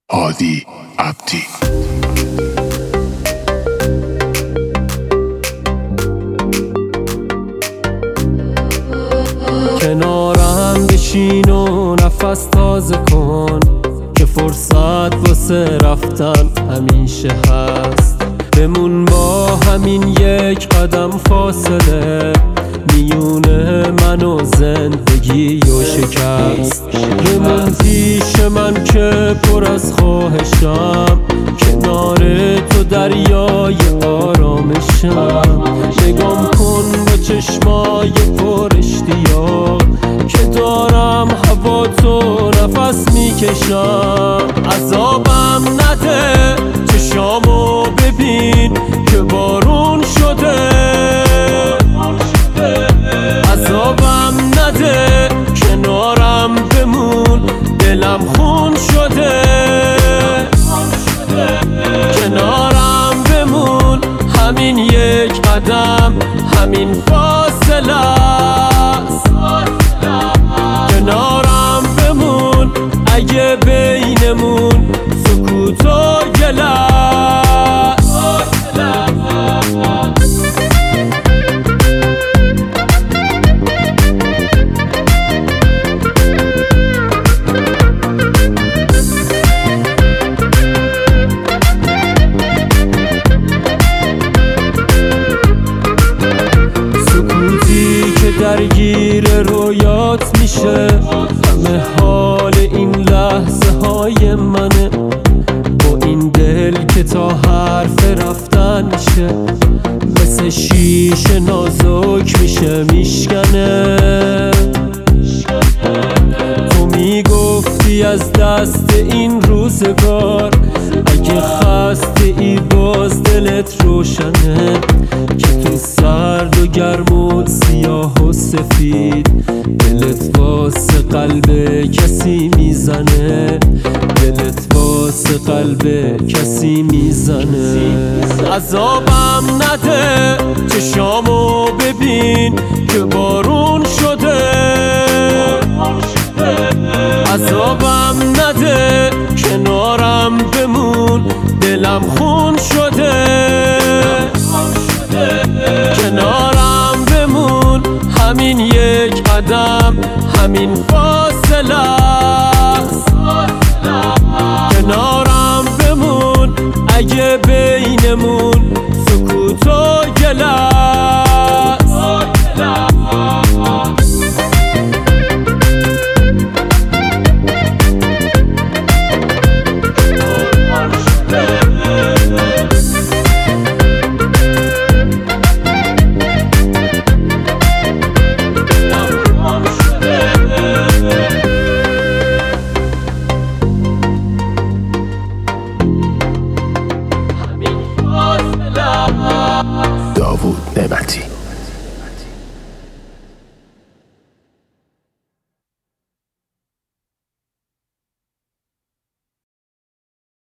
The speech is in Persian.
هادی عبدی. کنارم بشین و نفس تازه کن که فرصت واسه رفتن همیشه هست. بمون با همین یک قدم فاصله میونه من و زندگی و شکست. بمون پیش من که پر از خواهشم، کنار تو دریای آرامشم. نگام کن با چشمای پر اشتیاق که دارم هوا تو نفس میکشم. عذابم نده چشامو ببین که بارون شده. عذابم نده کنارم بمون دلم خون شده. کنارم بمون همین یک قدم همین فاصله است. کنارم بمون اگه بینمون سکوت و گله است. درگیر رویات میشه، همه حال این لحظه های منه. با این دل که تا حرف رفتن میشه، مثل شیشه نازک میشه میشکنه. تو میگفتی از دست این روزگار، اگه خسته ای باز دلت روشنه. که تو سرد و گرم و سیاه و سفید، دلت واسه قلب کسی میزنه. دلت واسه قلب کسی میزنه. عذابم نده چشامو ببین که بارون شده. عذابم نده کنارم بمون دلم خون شده. کنارم بمون همین یک قدم همین فاصله.